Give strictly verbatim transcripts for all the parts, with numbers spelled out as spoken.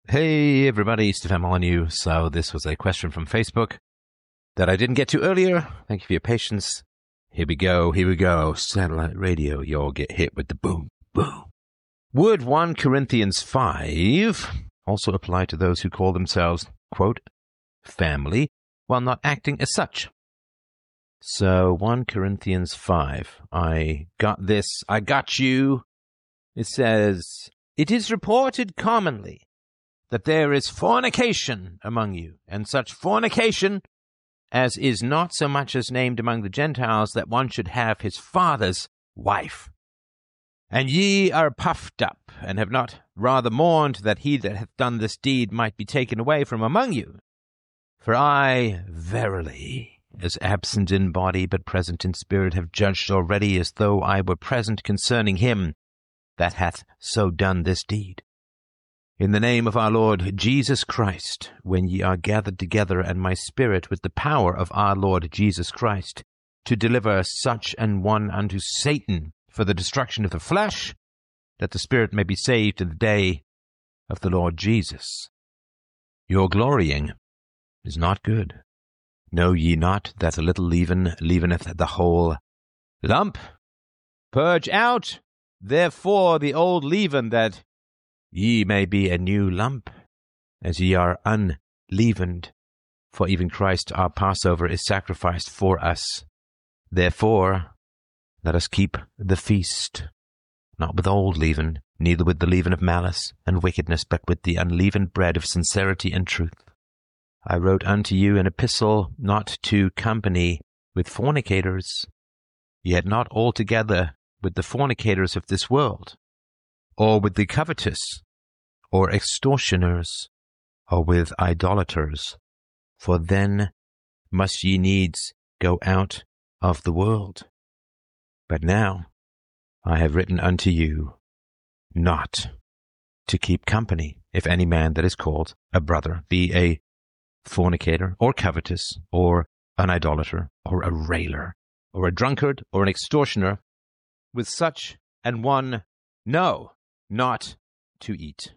Hey everybody, Stefan Molyneux. So this was a question from Facebook that I didn't get to earlier. Thank you for your patience. Here we go, here we go. Satellite radio, you'll get hit with the boom, boom. Would First Corinthians five also apply to those who call themselves, quote, family, while not acting as such? So First Corinthians five, I got this, I got you. It says, it is reported commonly that there is fornication among you, and such fornication as is not so much as named among the Gentiles, that one should have his father's wife. And ye are puffed up, and have not rather mourned that he that hath done this deed might be taken away from among you. For I, verily, as absent in body but present in spirit, have judged already as though I were present concerning him that hath so done this deed. In the name of our Lord Jesus Christ, when ye are gathered together, and my spirit with the power of our Lord Jesus Christ, to deliver such an one unto Satan for the destruction of the flesh, that the spirit may be saved in the day of the Lord Jesus. Your glorying is not good. Know ye not that a little leaven leaveneth the whole lump? Purge out, therefore, the old leaven, that ye may be a new lump, as ye are unleavened. For even Christ our Passover is sacrificed for us. Therefore, let us keep the feast, not with old leaven, neither with the leaven of malice and wickedness, but with the unleavened bread of sincerity and truth. I wrote unto you an epistle not to company with fornicators, yet not altogether with the fornicators of this world, or with the covetous, or extortioners, or with idolaters, for then must ye needs go out of the world. But now I have written unto you not to keep company, if any man that is called a brother be a fornicator, or covetous, or an idolater, or a railer, or a drunkard, or an extortioner, with such an one, no, not to eat.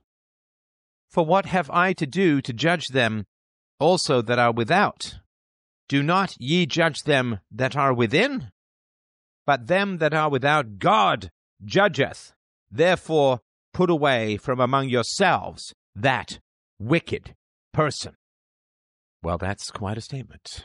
For what have I to do to judge them also that are without? Do not ye judge them that are within? But them that are without God judgeth. Therefore put away from among yourselves that wicked person. Well, that's quite a statement.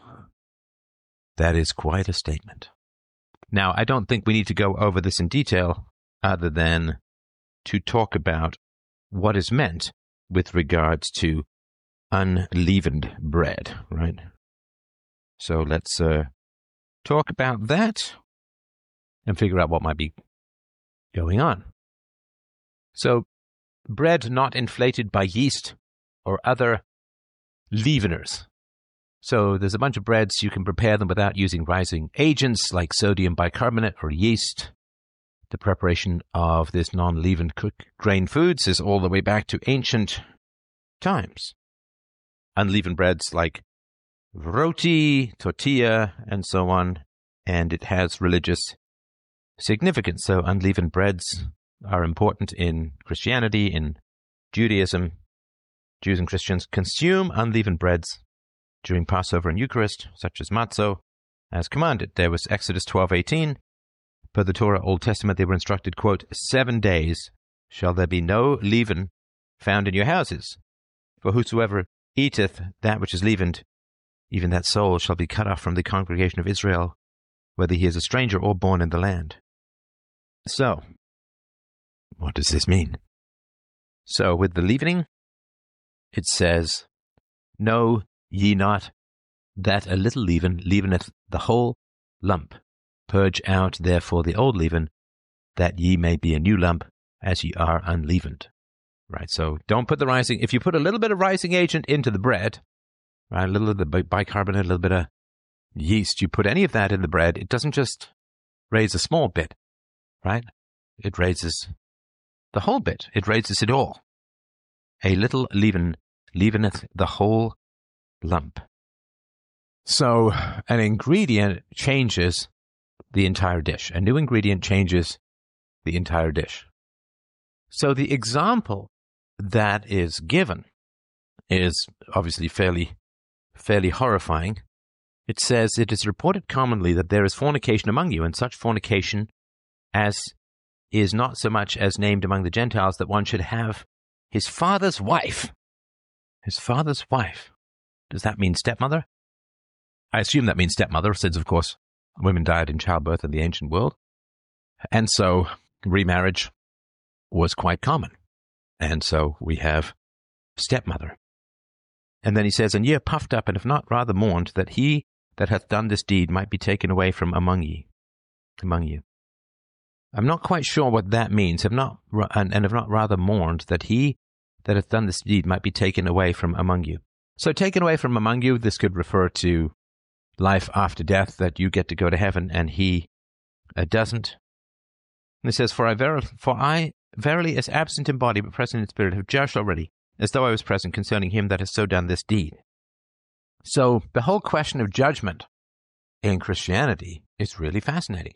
That is quite a statement. Now, I don't think we need to go over this in detail, other than to talk about what is meant with regards to unleavened bread, right? So let's uh, talk about that and figure out what might be going on. So, bread not inflated by yeast or other leaveners. So there's a bunch of breads, you can prepare them without using rising agents like sodium bicarbonate or yeast. The preparation of this non-leavened cooked grain foods is all the way back to ancient times. Unleavened breads like roti, tortilla, and so on, and it has religious significance. So unleavened breads are important in Christianity, in Judaism. Jews and Christians consume unleavened breads during Passover and Eucharist, such as matzo, as commanded. There was Exodus twelve eighteen. Per the Torah Old Testament, they were instructed, quote, seven days shall there be no leaven found in your houses. For whosoever eateth that which is leavened, even that soul shall be cut off from the congregation of Israel, whether he is a stranger or born in the land. So, what does this mean? So, with the leavening, it says, know ye not that a little leaven leaveneth the whole lump? Purge out therefore the old leaven, that ye may be a new lump, as ye are unleavened. Right, so don't put the rising, if you put a little bit of rising agent into the bread, right, a little of the bicarbonate, a little bit of yeast, you put any of that in the bread, it doesn't just raise a small bit, right? It raises the whole bit. It raises it all. A little leaven leaveneth the whole lump. So an ingredient changes the entire dish. A new ingredient changes the entire dish. So the example that is given is obviously fairly, fairly horrifying. It says, "It is reported commonly that there is fornication among you, and such fornication as is not so much as named among the Gentiles, that one should have his father's wife." His father's wife. Does that mean stepmother? I assume that means stepmother, since, of course, women died in childbirth in the ancient world. And so remarriage was quite common. And so we have stepmother. And then he says, "And ye are puffed up, and have not rather mourned, that he that hath done this deed might be taken away from among ye." Among you. I'm not quite sure what that means, have not and, and have not rather mourned that he that hath done this deed might be taken away from among you. So taken away from among you, this could refer to life after death, that you get to go to heaven and he uh, doesn't. And it says, For I, ver- for I verily, as absent in body but present in spirit, have judged already, as though I was present, concerning him that has so done this deed. So the whole question of judgment in Christianity is really fascinating.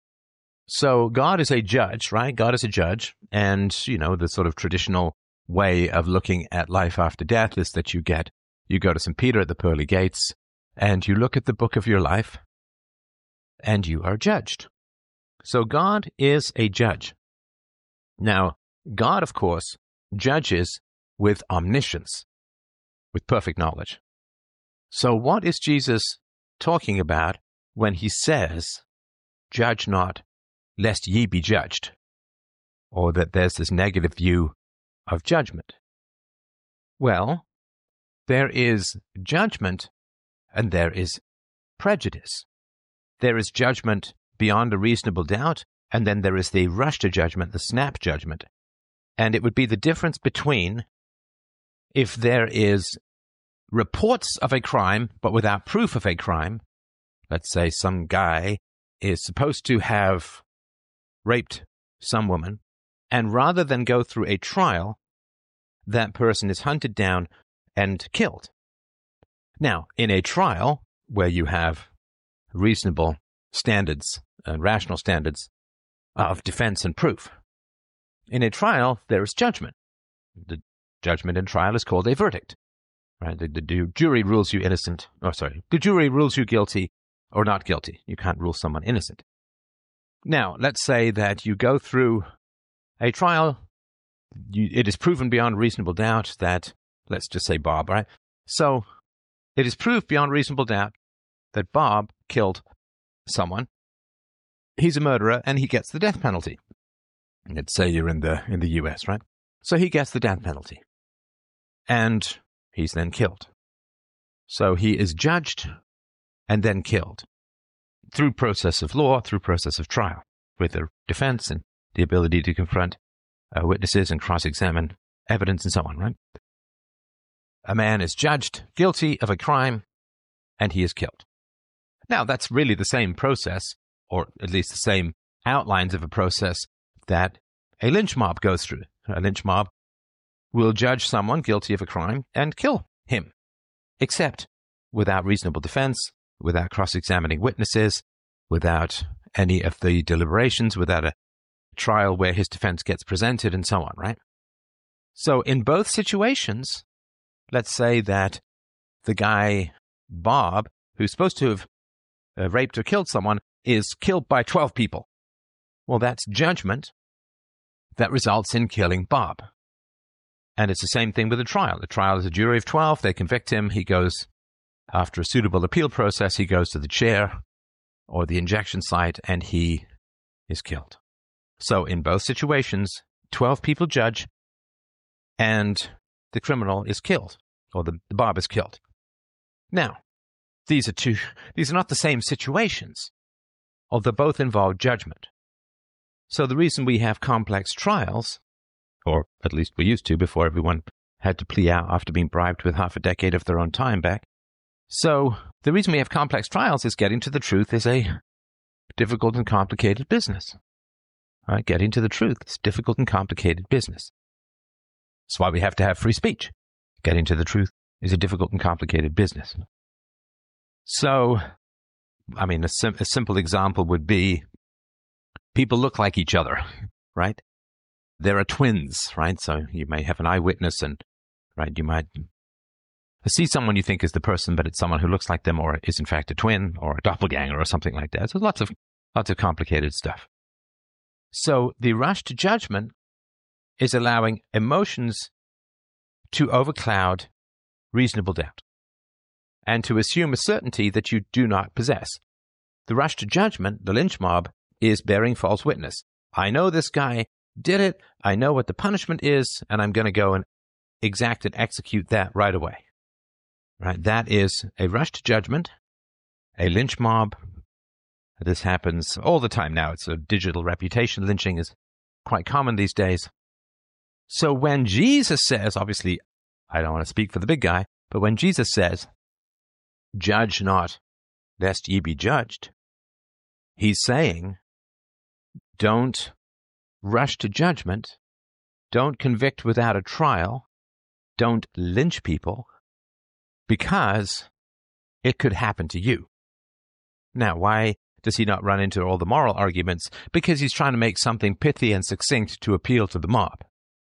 So God is a judge, right? God is a judge. And, you know, the sort of traditional way of looking at life after death is that you get, you go to Saint Peter at the pearly gates and you look at the book of your life and you are judged. So God is a judge. Now, God, of course, judges with omniscience, with perfect knowledge. So what is Jesus talking about when he says, "Judge not, lest ye be judged," or that there's this negative view of judgment? Well, there is judgment and there is prejudice. There is judgment beyond a reasonable doubt, and then there is the rush to judgment, the snap judgment. And it would be the difference between if there is reports of a crime but without proof of a crime. Let's say some guy is supposed to have raped some woman, and rather than go through a trial, that person is hunted down and killed. Now, in a trial where you have reasonable standards and rational standards of defense and proof, in a trial there is judgment. The judgment in trial is called a verdict. Right? The, the jury rules you innocent. Oh, sorry. The jury rules you guilty or not guilty. You can't rule someone innocent. Now, let's say that you go through a trial. You, it is proven beyond reasonable doubt that, let's just say Bob, right? So it is proved beyond reasonable doubt that Bob killed someone. He's a murderer and he gets the death penalty. Let's say you're in the in the U S, right? So he gets the death penalty. And he's then killed. So he is judged and then killed through process of law, through process of trial, with a defense and the ability to confront uh, witnesses and cross-examine evidence and so on, right? A man is judged guilty of a crime and he is killed. Now, that's really the same process, or at least the same outlines of a process that a lynch mob goes through. A lynch mob will judge someone guilty of a crime and kill him, except without reasonable defense, without cross-examining witnesses, without any of the deliberations, without a trial where his defense gets presented and so on, right? So in both situations, let's say that the guy, Bob, who's supposed to have uh, raped or killed someone, is killed by twelve people. Well, that's judgment that results in killing Bob. And it's the same thing with a trial. The trial is a jury of twelve. They convict him. He goes, after a suitable appeal process, he goes to the chair or the injection site and he is killed. So in both situations, twelve people judge and the criminal is killed, or the, the Bob is killed. Now, these are two, these are not the same situations, although both involve judgment. So the reason we have complex trials, or at least we used to before everyone had to plea out after being bribed with half a decade of their own time back. So the reason we have complex trials is getting to the truth is a difficult and complicated business. All right, getting to the truth is difficult and complicated business. That's why we have to have free speech. Getting to the truth is a difficult and complicated business. So, I mean, a, sim- a simple example would be people look like each other, right? There are twins, right? So you may have an eyewitness and, right, you might see someone you think is the person, but it's someone who looks like them or is in fact a twin or a doppelganger or something like that. So lots of lots of complicated stuff. So the rush to judgment is allowing emotions to overcloud reasonable doubt and to assume a certainty that you do not possess. The rush to judgment, the lynch mob, is bearing false witness. I know this guy did it, I know what the punishment is, and I'm going to go and exact and execute that right away. Right? That is a rush to judgment, a lynch mob. This happens all the time now. It's a digital reputation. Lynching is quite common these days. So when Jesus says, obviously, I don't want to speak for the big guy, but when Jesus says, judge not, lest ye be judged, he's saying, don't rush to judgment, don't convict without a trial, don't lynch people, because it could happen to you. Now, why does he not run into all the moral arguments? Because he's trying to make something pithy and succinct to appeal to the mob.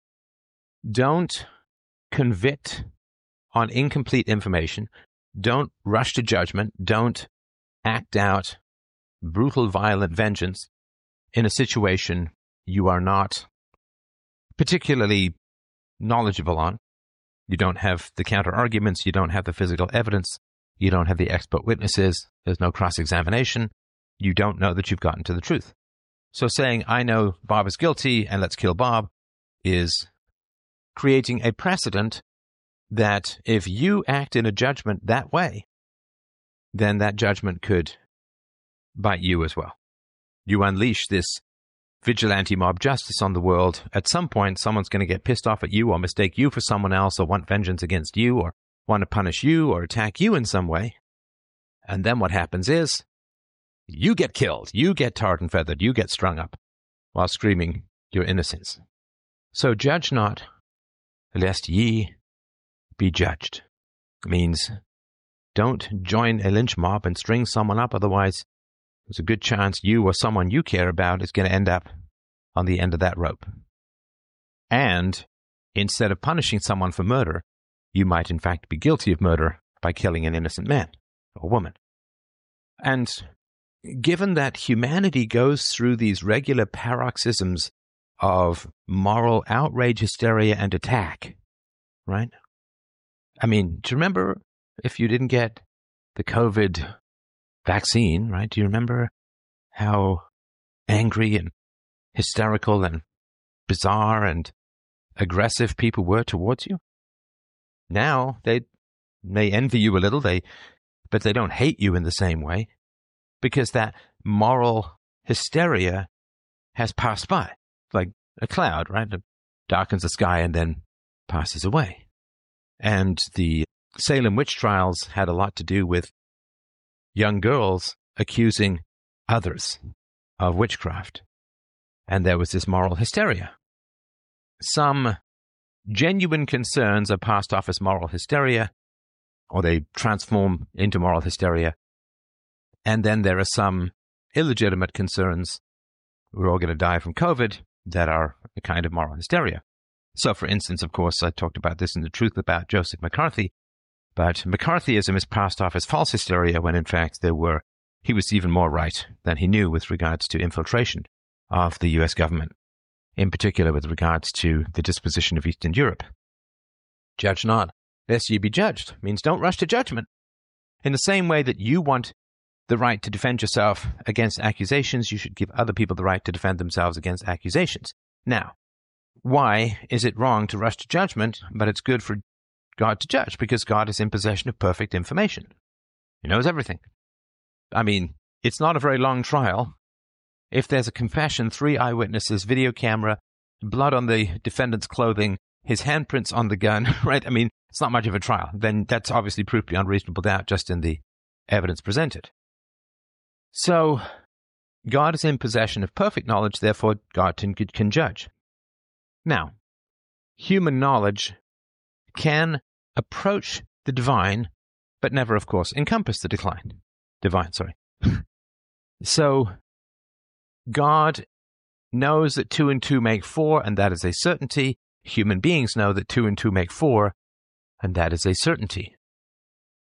Don't convict on incomplete information. Don't rush to judgment. Don't act out brutal, violent vengeance in a situation you are not particularly knowledgeable on. You don't have the counter-arguments. You don't have the physical evidence. You don't have the expert witnesses. There's no cross-examination. You don't know that you've gotten to the truth. So saying, I know Bob is guilty and let's kill Bob, is creating a precedent that if you act in a judgment that way, then that judgment could bite you as well. You unleash this vigilante mob justice on the world. At some point, someone's going to get pissed off at you or mistake you for someone else or want vengeance against you or want to punish you or attack you in some way. And then what happens is you get killed, you get tarred and feathered, you get strung up while screaming your innocence. So judge not, lest ye be judged. It means don't join a lynch mob and string someone up, otherwise there's a good chance you or someone you care about is going to end up on the end of that rope. And instead of punishing someone for murder, you might in fact be guilty of murder by killing an innocent man or woman. And given that humanity goes through these regular paroxysms of moral outrage, hysteria, and attack, right? I mean, do you remember if you didn't get the COVID vaccine, right? Do you remember how angry and hysterical and bizarre and aggressive people were towards you? Now they may envy you a little, they, but they don't hate you in the same way because that moral hysteria has passed by, like a cloud, right? It darkens the sky and then passes away. And the Salem witch trials had a lot to do with young girls accusing others of witchcraft. And there was this moral hysteria. Some genuine concerns are passed off as moral hysteria, or they transform into moral hysteria. And then there are some illegitimate concerns, we're all going to die from COVID, that are a kind of moral hysteria. So, for instance, of course, I talked about this in The Truth about Joseph McCarthy, but McCarthyism is passed off as false hysteria when, in fact, there were he was even more right than he knew with regards to infiltration of the U S government, in particular with regards to the disposition of Eastern Europe. Judge not, lest ye be judged, means don't rush to judgment. In the same way that you want the right to defend yourself against accusations, you should give other people the right to defend themselves against accusations. Now, why is it wrong to rush to judgment, but it's good for God to judge? Because God is in possession of perfect information. He knows everything. I mean, it's not a very long trial. If there's a confession, three eyewitnesses, video camera, blood on the defendant's clothing, his handprints on the gun, right? I mean, it's not much of a trial. Then that's obviously proof beyond reasonable doubt just in the evidence presented. So, God is in possession of perfect knowledge, therefore God can, can judge. Now, human knowledge can approach the divine, but never, of course, encompass the decline. Divine, sorry. So, God knows that two and two make four, and that is a certainty. Human beings know that two and two make four, and that is a certainty.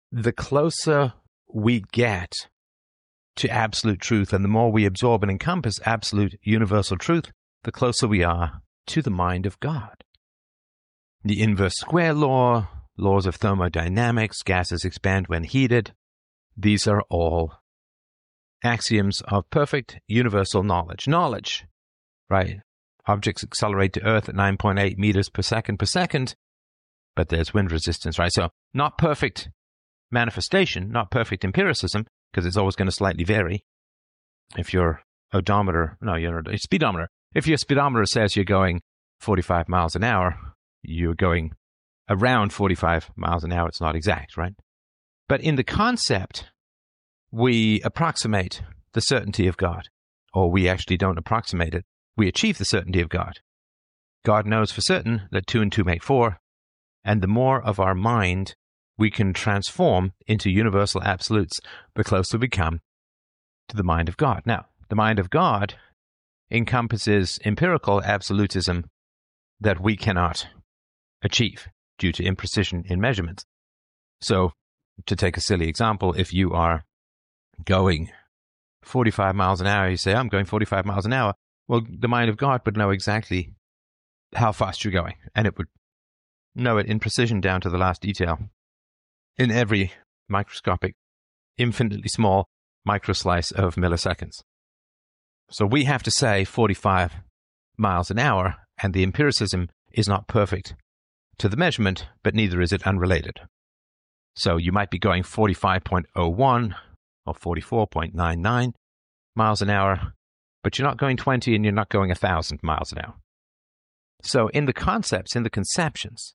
the closer we get to absolute truth and the more we absorb and encompass absolute universal truth, the closer we are to the mind of God. The inverse square law, laws of thermodynamics, gases expand when heated, these are all axioms of perfect universal knowledge. Knowledge, right? Objects accelerate to Earth at nine point eight meters per second per second, but there's wind resistance, right? So not perfect manifestation, not perfect empiricism, because it's always going to slightly vary. If your odometer, no, your speedometer, if your speedometer says you're going forty-five miles an hour, you're going around forty-five miles an hour. It's not exact, right? But in the concept, we approximate the certainty of God, or we actually don't approximate it. We achieve the certainty of God. God knows for certain that two and two make four, and the more of our mind we can transform into universal absolutes, the closer we come to the mind of God. Now, the mind of God encompasses empirical absolutism that we cannot achieve due to imprecision in measurements. So, to take a silly example, if you are going forty-five miles an hour, you say, I'm going forty-five miles an hour. Well, the mind of God would know exactly how fast you're going, and it would know it in precision down to the last detail in every microscopic, infinitely small microslice of milliseconds. So we have to say forty-five miles an hour, and the empiricism is not perfect to the measurement, but neither is it unrelated. So you might be going forty-five point oh one or forty-four point nine nine miles an hour, but you're not going twenty and you're not going one thousand miles an hour. So in the concepts, in the conceptions,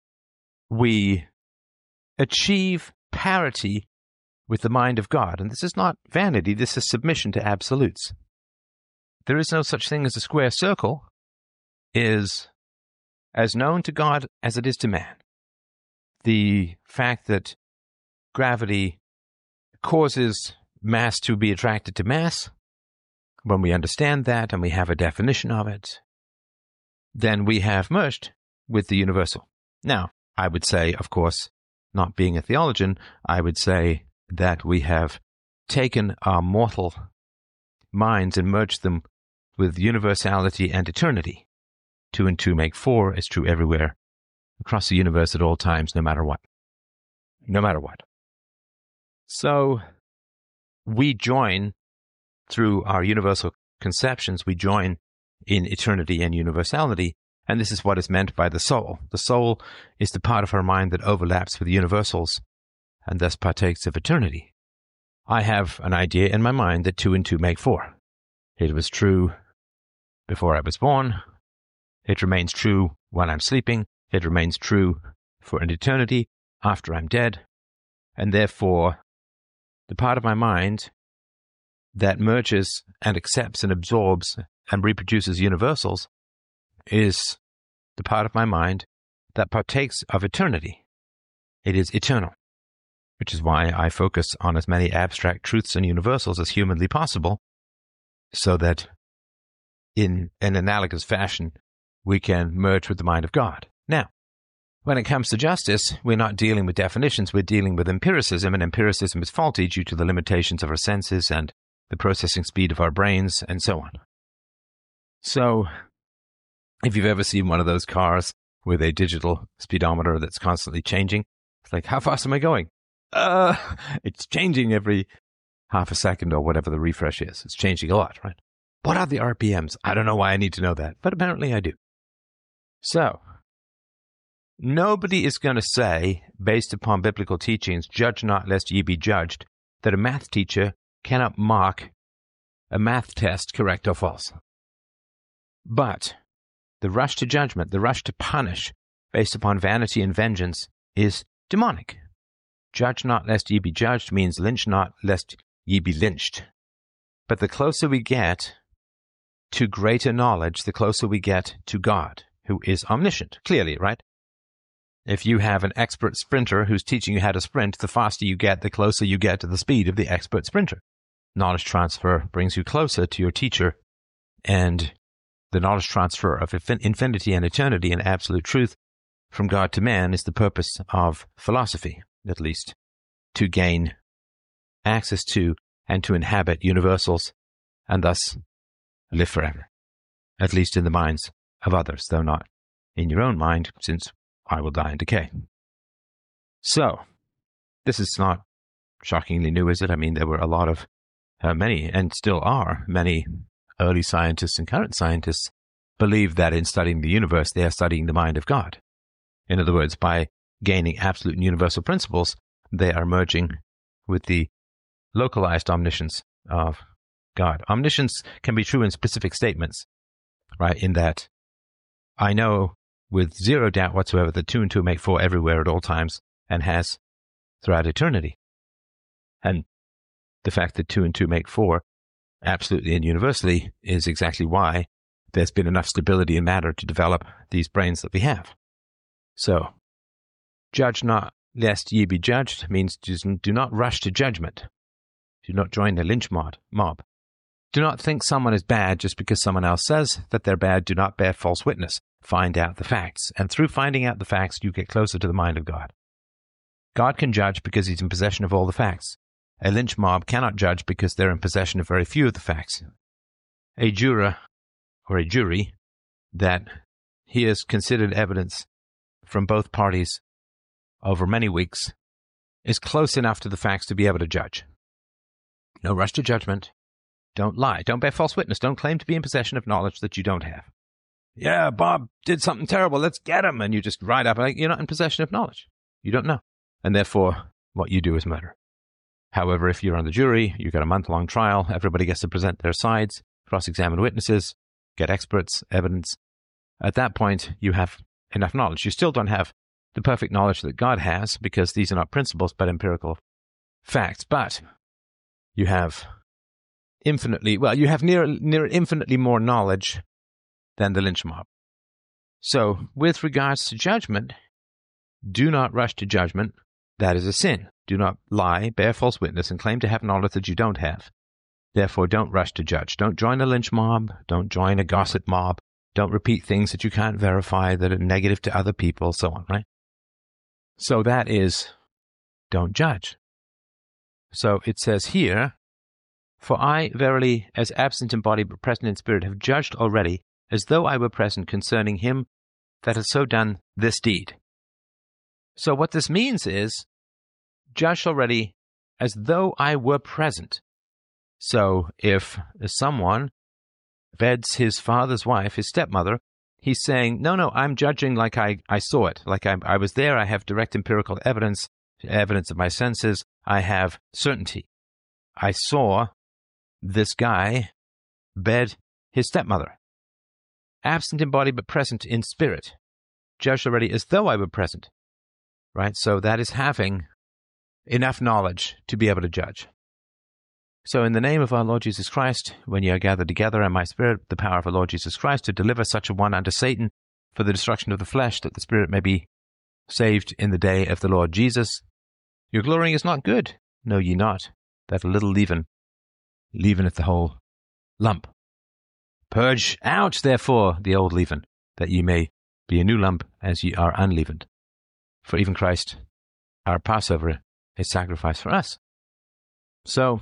we achieve parity with the mind of God. And this is not vanity, this is submission to absolutes. There is no such thing as a square circle is as known to God as it is to man. The fact that gravity causes mass to be attracted to mass, when we understand that and we have a definition of it, then we have merged with the universal. Now, I would say, of course, not being a theologian, I would say that we have taken our mortal minds and merged them with universality and eternity. Two and two make four is true everywhere, across the universe at all times, no matter what. No matter what. So, we join, through our universal conceptions, we join in eternity and universality, and this is what is meant by the soul. The soul is the part of our mind that overlaps with the universals, and thus partakes of eternity. I have an idea in my mind that two and two make four. It was true before I was born. It remains true while I'm sleeping. It remains true for an eternity after I'm dead. And therefore, the part of my mind that merges and accepts and absorbs and reproduces universals is the part of my mind that partakes of eternity. It is eternal, which is why I focus on as many abstract truths and universals as humanly possible, so that in an analogous fashion, we can merge with the mind of God. Now, when it comes to justice, we're not dealing with definitions, we're dealing with empiricism, and empiricism is faulty due to the limitations of our senses and the processing speed of our brains, and so on. So, if you've ever seen one of those cars with a digital speedometer that's constantly changing, it's like, how fast am I going? Uh, it's changing every half a second or whatever the refresh is. It's changing a lot, right? What are the R P Ms? I don't know why I need to know that, but apparently I do. So, nobody is going to say, based upon biblical teachings, judge not lest ye be judged, that a math teacher cannot mark a math test correct or false. But the rush to judgment, the rush to punish, based upon vanity and vengeance, is demonic. Judge not lest ye be judged means lynch not lest ye be lynched. But the closer we get to greater knowledge, the closer we get to God, who is omniscient, clearly, right? If you have an expert sprinter who's teaching you how to sprint, the faster you get, the closer you get to the speed of the expert sprinter. Knowledge transfer brings you closer to your teacher, and the knowledge transfer of infinity and eternity and absolute truth from God to man is the purpose of philosophy, at least to gain access to and to inhabit universals and thus live forever, at least in the minds of others, though not in your own mind, since I will die and decay. So, this is not shockingly new, is it? I mean, there were a lot of, uh, many, and still are, many early scientists and current scientists believe that in studying the universe, they are studying the mind of God. In other words, by gaining absolute and universal principles, they are merging with the localized omniscience of God. Omniscience can be true in specific statements, right? In that I know with zero doubt whatsoever that two and two make four everywhere at all times and has throughout eternity. And the fact that two and two make four absolutely and universally is exactly why there's been enough stability in matter to develop these brains that we have. So, judge not lest ye be judged means do not rush to judgment. Do not join the lynch mob. Do not think someone is bad just because someone else says that they're bad. Do not bear false witness. Find out the facts. And through finding out the facts, you get closer to the mind of God. God can judge because he's in possession of all the facts. A lynch mob cannot judge because they're in possession of very few of the facts. A juror or a jury that hears considered evidence from both parties over many weeks is close enough to the facts to be able to judge. No rush to judgment. Don't lie. Don't bear false witness. Don't claim to be in possession of knowledge that you don't have. Yeah, Bob did something terrible. Let's get him. And you just ride up like you're not in possession of knowledge. You don't know. And therefore, what you do is murder. However, if you're on the jury, you've got a month-long trial. Everybody gets to present their sides, cross-examine witnesses, get experts, evidence. At that point, you have enough knowledge. You still don't have the perfect knowledge that God has because these are not principles but empirical facts. But you have infinitely, well, you have near, near infinitely more knowledge than the lynch mob. So, with regards to judgment, do not rush to judgment. That is a sin. Do not lie, bear false witness, and claim to have knowledge that you don't have. Therefore, don't rush to judge. Don't join a lynch mob. Don't join a gossip mob. Don't repeat things that you can't verify that are negative to other people, so on, right? So that is, don't judge. So it says here, for I verily, as absent in body but present in spirit, have judged already, as though I were present concerning him that has so done this deed. So what this means is, judged already as though I were present. So if someone beds his father's wife, his stepmother, he's saying, no, no, I'm judging like I, I saw it, like I, I was there, I have direct empirical evidence, evidence of my senses, I have certainty. I saw this guy bed his stepmother. Absent in body but present in spirit. Judged already as though I were present. Right? So that is having enough knowledge to be able to judge. So in the name of our Lord Jesus Christ, when ye are gathered together in my spirit, the power of our Lord Jesus Christ, to deliver such a one unto Satan for the destruction of the flesh, that the spirit may be saved in the day of the Lord Jesus. Your glorying is not good, know ye not, that a little leaven leaveneth the whole lump. Purge out, therefore, the old leaven, that ye may be a new lump as ye are unleavened. For even Christ, our Passover, is sacrificed for us. So,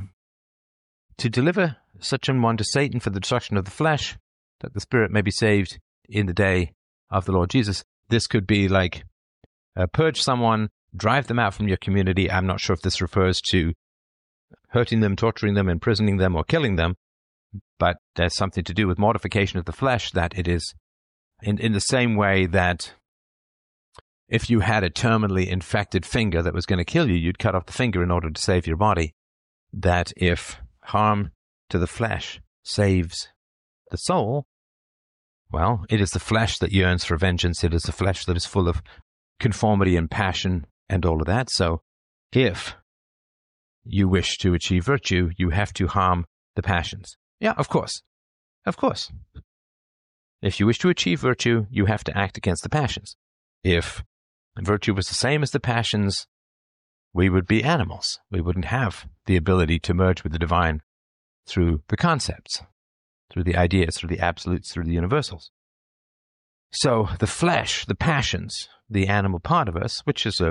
to deliver such an one to Satan for the destruction of the flesh, that the spirit may be saved in the day of the Lord Jesus, this could be like uh, purge someone, drive them out from your community. I'm not sure if this refers to hurting them, torturing them, imprisoning them, or killing them, but there's something to do with mortification of the flesh, that it is in, in the same way that if you had a terminally infected finger that was going to kill you, you'd cut off the finger in order to save your body. That if harm to the flesh saves the soul, well, it is the flesh that yearns for vengeance. It is the flesh that is full of conformity and passion and all of that. So if you wish to achieve virtue, you have to harm the passions. Yeah, of course. Of course. If you wish to achieve virtue, you have to act against the passions. If virtue was the same as the passions, we would be animals. We wouldn't have the ability to merge with the divine through the concepts, through the ideas, through the absolutes, through the universals. So the flesh, the passions, the animal part of us, which is a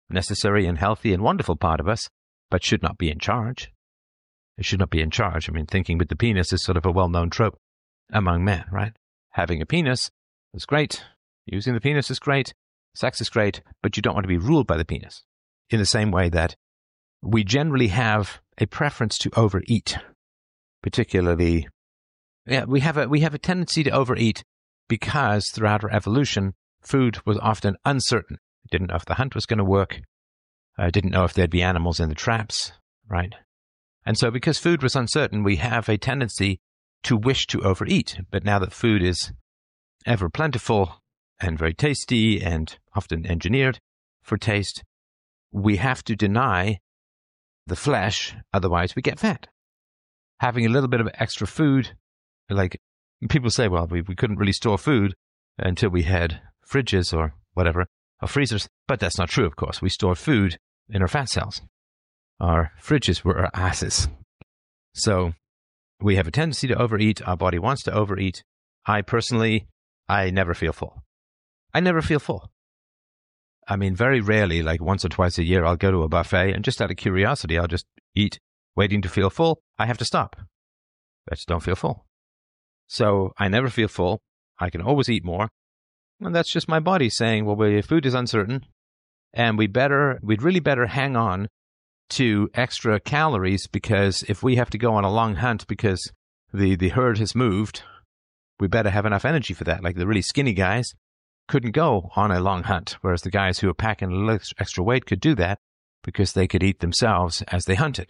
necessary and healthy and wonderful part of us, but should not be in charge. It should not be in charge. I mean, thinking with the penis is sort of a well-known trope among men, right? Having a penis is great. Using the penis is great. Sex is great, but you don't want to be ruled by the penis. In the same way that we generally have a preference to overeat, particularly, yeah, we have a we have a tendency to overeat because throughout our evolution, food was often uncertain. We didn't know if the hunt was going to work. I didn't know if there'd be animals in the traps, right? And so because food was uncertain, we have a tendency to wish to overeat. But now that food is ever plentiful and very tasty and often engineered for taste, we have to deny the flesh, otherwise we get fat. Having a little bit of extra food, like people say, well, we, we couldn't really store food until we had fridges or whatever, or freezers, but that's not true, of course. We stored food in our fat cells. Our fridges were our asses. So we have a tendency to overeat. Our body wants to overeat. I personally, I never feel full. I never feel full. I mean, very rarely, like once or twice a year, I'll go to a buffet and just out of curiosity, I'll just eat, waiting to feel full. I have to stop. I just don't feel full. So I never feel full. I can always eat more. And that's just my body saying, well, well, food is uncertain, and we better, we'd really better hang on to extra calories, because if we have to go on a long hunt because the, the herd has moved, we better have enough energy for that. Like the really skinny guys couldn't go on a long hunt, whereas the guys who are packing a little extra weight could do that because they could eat themselves as they hunted.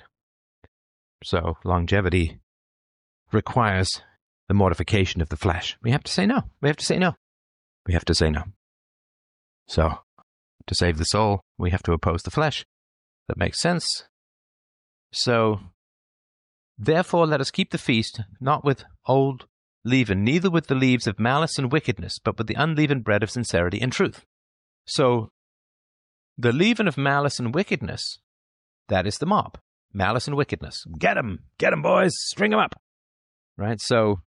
So longevity requires the mortification of the flesh. We have to say no. We have to say no. We have to say no. So, to save the soul, we have to oppose the flesh. That makes sense. So, therefore let us keep the feast, not with old leaven, neither with the leaves of malice and wickedness, but with the unleavened bread of sincerity and truth. So, the leaven of malice and wickedness, that is the mob. Malice and wickedness. Get 'em! Get 'em, boys! String 'em up! Right? So,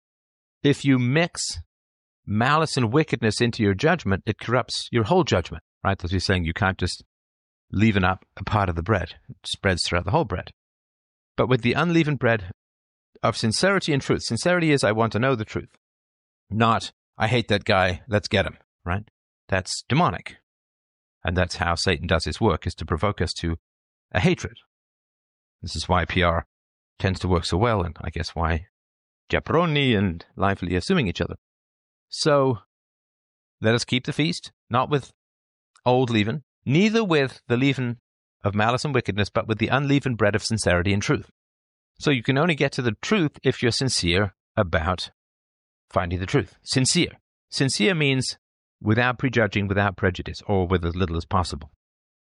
if you mix malice and wickedness into your judgment, it corrupts your whole judgment, right? As you're saying, you can't just leaven up a part of the bread. It spreads throughout the whole bread. But with the unleavened bread of sincerity and truth, sincerity is, I want to know the truth. Not, I hate that guy, let's get him, right? That's demonic. And that's how Satan does his work, is to provoke us to a hatred. This is why P R tends to work so well, and I guess why Jabroni and Lively are suing each other. So, let us keep the feast, not with old leaven, neither with the leaven of malice and wickedness, but with the unleavened bread of sincerity and truth. So you can only get to the truth if you're sincere about finding the truth. Sincere. Sincere means without prejudging, without prejudice, or with as little as possible.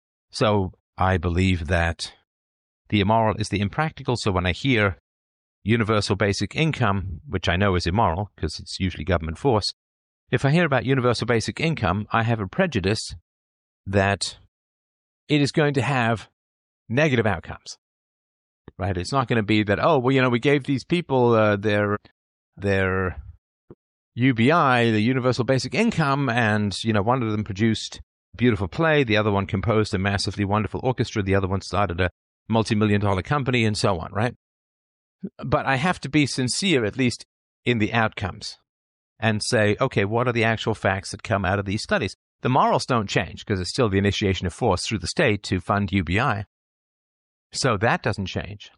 So I believe that the immoral is the impractical. So when I hear universal basic income, which I know is immoral because it's usually government force, if I hear about universal basic income, I have a prejudice that it is going to have negative outcomes, right? It's not going to be that, oh, well, you know, we gave these people uh, their their U B I, the universal basic income, and, you know, one of them produced a beautiful play, the other one composed a massively wonderful orchestra, the other one started a multi-million dollar company, and so on, right? But I have to be sincere, at least in the outcomes, and say, okay, what are the actual facts that come out of these studies? The morals don't change because it's still the initiation of force through the state to fund U B I. So that doesn't change.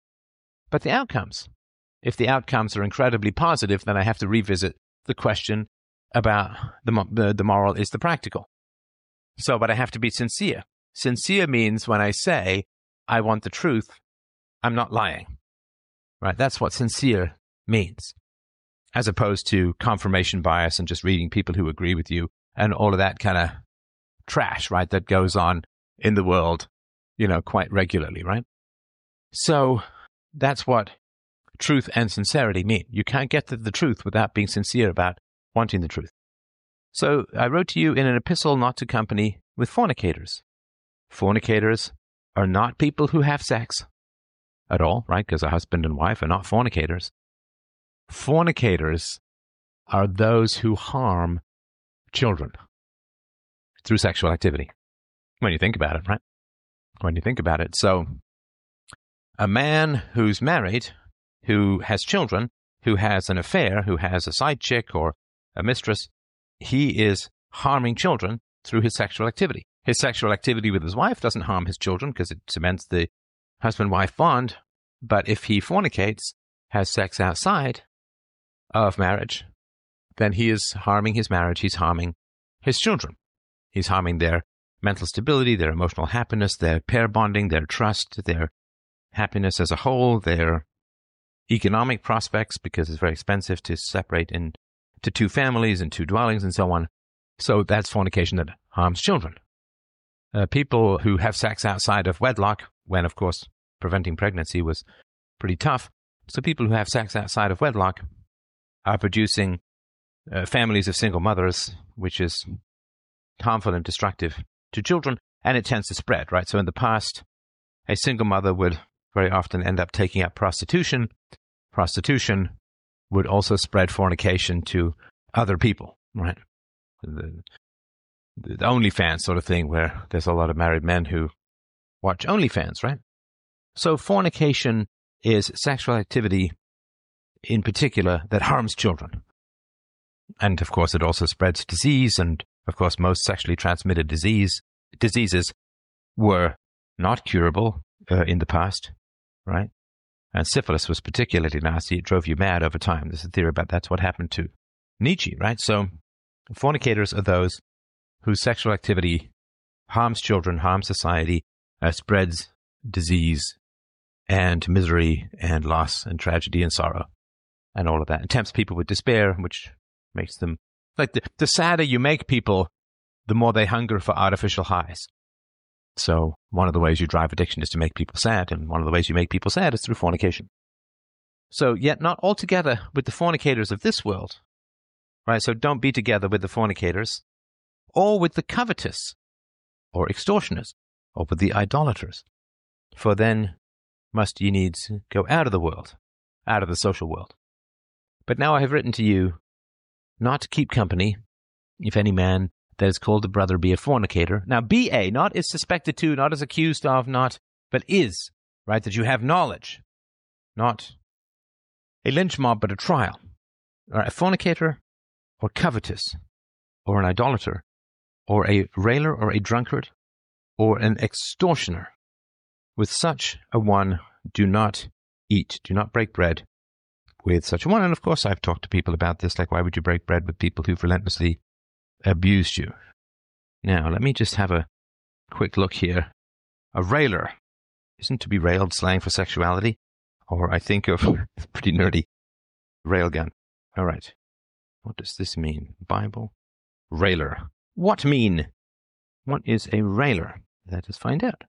But the outcomes. If the outcomes are incredibly positive, then I have to revisit the question about the, the, the moral is the practical. So, but I have to be sincere. Sincere means when I say, I want the truth, I'm not lying. Right? That's what sincere means. As opposed to confirmation bias and just reading people who agree with you and all of that kind of trash, right, that goes on in the world, you know, quite regularly, right? So that's what truth and sincerity mean. You can't get to the truth without being sincere about wanting the truth. So I wrote to you in an epistle not to company with fornicators. Fornicators are not people who have sex at all, right? Because a husband and wife are not fornicators. Fornicators are those who harm children through sexual activity. When you think about it, right? When you think about it. So a man who's married, who has children, who has an affair, who has a side chick or a mistress, he is harming children through his sexual activity. His sexual activity with his wife doesn't harm his children because it cements the husband-wife bond. But if he fornicates, has sex outside of marriage, then he is harming his marriage. He's harming his children. He's harming their mental stability, their emotional happiness, their pair bonding, their trust, their happiness as a whole, their economic prospects, because it's very expensive to separate into two families and two dwellings and so on. So that's fornication that harms children. Uh, people who have sex outside of wedlock, when, of course, preventing pregnancy was pretty tough. So people who have sex outside of wedlock are producing uh, families of single mothers, which is harmful and destructive to children, and it tends to spread, right? So in the past, a single mother would very often end up taking up prostitution. Prostitution would also spread fornication to other people, right? The, the OnlyFans sort of thing, where there's a lot of married men who watch OnlyFans, right? So fornication is sexual activity in particular that harms children. And of course, it also spreads disease. And of course, most sexually transmitted disease diseases were not curable uh, in the past, right? And syphilis was particularly nasty. It drove you mad over time. There's a theory about that's what happened to Nietzsche, right? So fornicators are those whose sexual activity harms children, harms society, uh, spreads disease and misery and loss and tragedy and sorrow and all of that. And tempts people with despair, which makes them, like the, the sadder you make people, the more they hunger for artificial highs. So one of the ways you drive addiction is to make people sad, and one of the ways you make people sad is through fornication. So yet not altogether with the fornicators of this world, right? So don't be together with the fornicators, or with the covetous, or extortioners, or with the idolaters. For then must ye needs go out of the world, out of the social world. But now I have written to you not to keep company, if any man that is called a brother be a fornicator. Now, be a, not is suspected to, not is accused of, not, but is, right? That you have knowledge, not a lynch mob, but a trial. Or a fornicator, or covetous, or an idolater, or a railer, or a drunkard, or an extortioner. With such a one, do not eat, do not break bread with such a one. And of course, I've talked to people about this, like, why would you break bread with people who've relentlessly abused you? Now, let me just have a quick look here. A railer isn't to be railed slang for sexuality, or I think of pretty nerdy railgun. All right. What does this mean? Bible? Railer. What mean? What is a railer? Let us find out.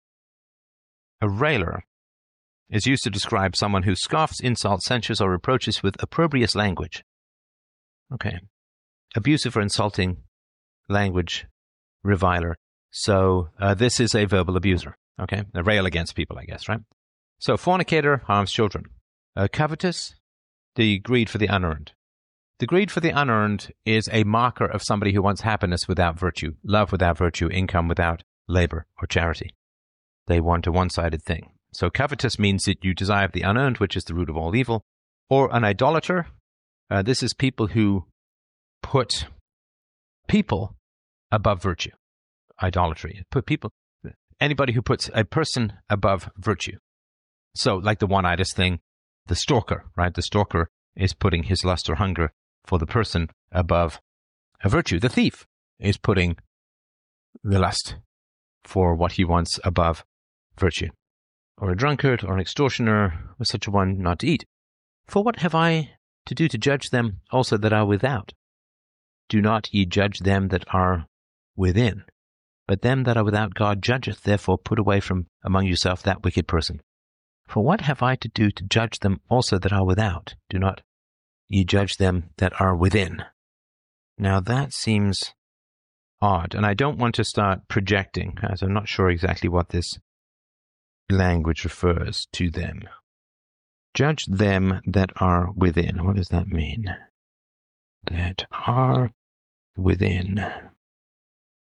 A railer is used to describe someone who scoffs, insults, censures, or reproaches with opprobrious language. Okay. Abusive or insulting language, reviler. So uh, this is a verbal abuser. Okay. A rail against people, I guess, right? So fornicator harms children. Uh, covetous, the greed for the unearned. The greed for the unearned is a marker of somebody who wants happiness without virtue, love without virtue, income without labor or charity. They want a one-sided thing. So covetous means that you desire the unearned, which is the root of all evil. Or an idolater, uh, this is people who put people above virtue. Idolatry. Put people, anybody who puts a person above virtue. So like the one-itis thing, the stalker, right? The stalker is putting his lust or hunger for the person above a virtue. The thief is putting the lust for what he wants above virtue. Or a drunkard, or an extortioner, or such a one not to eat. For what have I to do to judge them also that are without? Do not ye judge them that are within, but them that are without God judgeth. Therefore put away from among yourself that wicked person. For what have I to do to judge them also that are without? Do not ye judge them that are within. Now that seems odd, and I don't want to start projecting, as I'm not sure exactly what this language refers to them. Judge them that are within. What does that mean? That are within.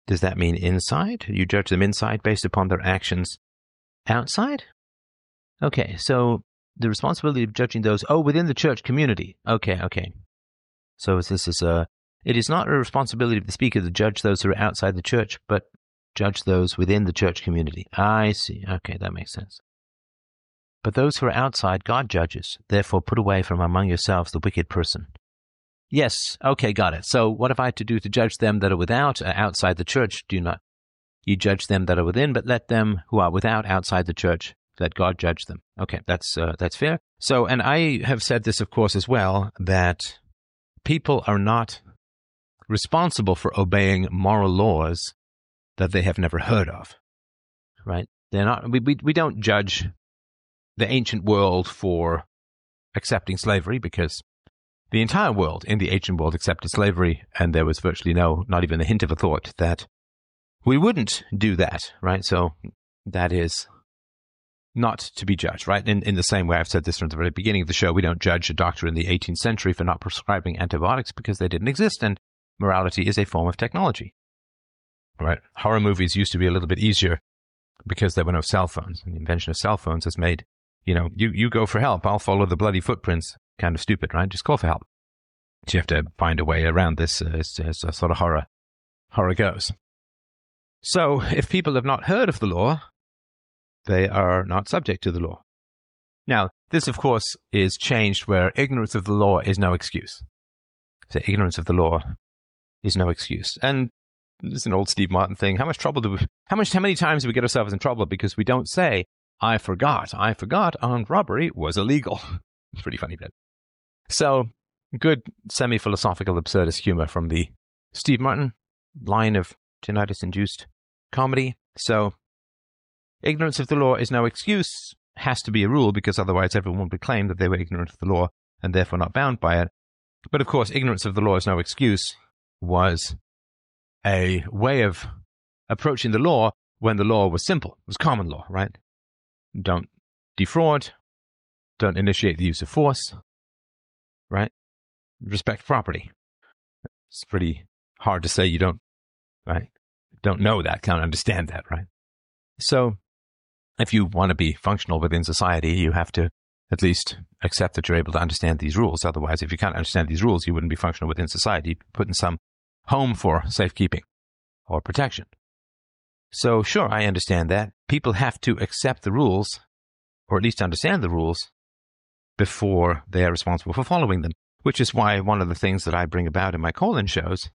Does that mean inside? You judge them inside based upon their actions outside? Okay, so the responsibility of judging those, oh, within the church community. Okay, okay. So this is a, it is not a responsibility of the speaker to judge those who are outside the church, but judge those within the church community. I see. Okay, that makes sense. But those who are outside, God judges. Therefore, put away from among yourselves the wicked person. Yes, okay, got it. So what have I to do to judge them that are without, uh, outside the church? Do not. You judge them that are within, but let them who are without, outside the church, let God judge them. Okay, that's uh, that's fair. So, and I have said this, of course, as well, that people are not responsible for obeying moral laws that they have never heard of, right? They're not. We we, we don't judge the ancient world for accepting slavery, because the entire world in the ancient world accepted slavery, and there was virtually no, not even a hint of a thought that we wouldn't do that, right? So that is not to be judged, right? In, in the same way, I've said this from the very beginning of the show, we don't judge a doctor in the eighteenth century for not prescribing antibiotics because they didn't exist, and morality is a form of technology, right? Horror movies used to be a little bit easier because there were no cell phones, and the invention of cell phones has made, you know, you, you go for help, I'll follow the bloody footprints. Kind of stupid, right? Just call for help. So you have to find a way around this uh, as, as a sort of horror, horror goes. So if people have not heard of the law, they are not subject to the law. Now, this, of course, is changed where ignorance of the law is no excuse. So ignorance of the law is no excuse. And this is an old Steve Martin thing. How much trouble do we, how much, how many times do we get ourselves in trouble because we don't say, I forgot, I forgot armed robbery was illegal. It's pretty funny, but. So, good semi-philosophical absurdist humor from the Steve Martin line of tinnitus-induced comedy. So, ignorance of the law is no excuse, has to be a rule, because otherwise everyone would claim that they were ignorant of the law and therefore not bound by it. But of course, ignorance of the law is no excuse was a way of approaching the law when the law was simple. It was common law, right? Don't defraud, don't initiate the use of force, right? Respect property. It's pretty hard to say you don't, right? Don't know that, can't understand that, right? So if you want to be functional within society, you have to at least accept that you're able to understand these rules. Otherwise, if you can't understand these rules, you wouldn't be functional within society. You'd put in some home for safekeeping or protection. So sure, I understand that. People have to accept the rules, or at least understand the rules, before they are responsible for following them, which is why one of the things that I bring about in my call-in shows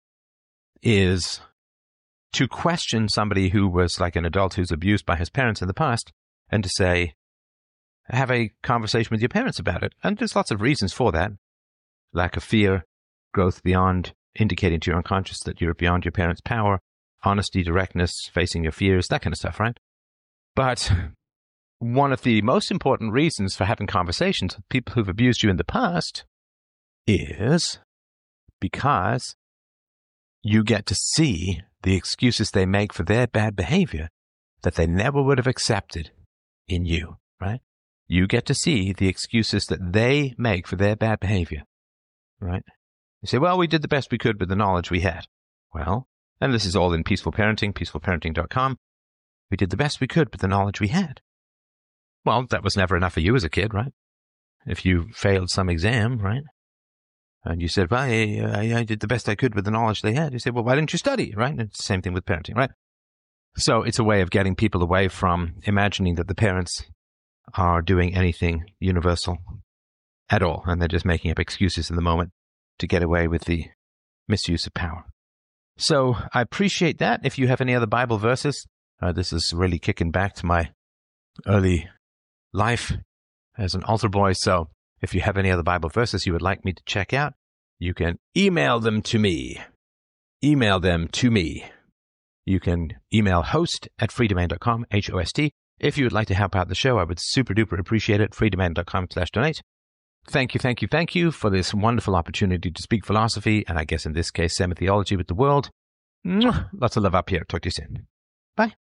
is to question somebody who was like an adult who's abused by his parents in the past, and to say, have a conversation with your parents about it. And there's lots of reasons for that. Lack of fear, growth beyond, indicating to your unconscious that you're beyond your parents' power, honesty, directness, facing your fears, that kind of stuff, right? But one of the most important reasons for having conversations with people who've abused you in the past is because you get to see the excuses they make for their bad behavior that they never would have accepted in you, right? You get to see the excuses that they make for their bad behavior, right? You say, well, we did the best we could with the knowledge we had. Well, and this is all in Peaceful Parenting, peaceful parenting dot com. We did the best we could with the knowledge we had. Well, that was never enough for you as a kid, right? If you failed some exam, right? And you said, well, I, I, I did the best I could with the knowledge they had. You said, well, why didn't you study, right? And it's the same thing with parenting, right? So it's a way of getting people away from imagining that the parents are doing anything universal at all, and they're just making up excuses in the moment to get away with the misuse of power. So I appreciate that. If you have any other Bible verses, uh, this is really kicking back to my early life as an altar boy. So if you have any other Bible verses you would like me to check out, you can email them to me. Email them to me. You can email host at free domain dot com, H O S T. If you would like to help out the show, I would super duper appreciate it. free domain dot com slash donate. Thank you, thank you, thank you for this wonderful opportunity to speak philosophy, and I guess in this case, semi-theology with the world. Lots of love up here. Talk to you soon. Bye.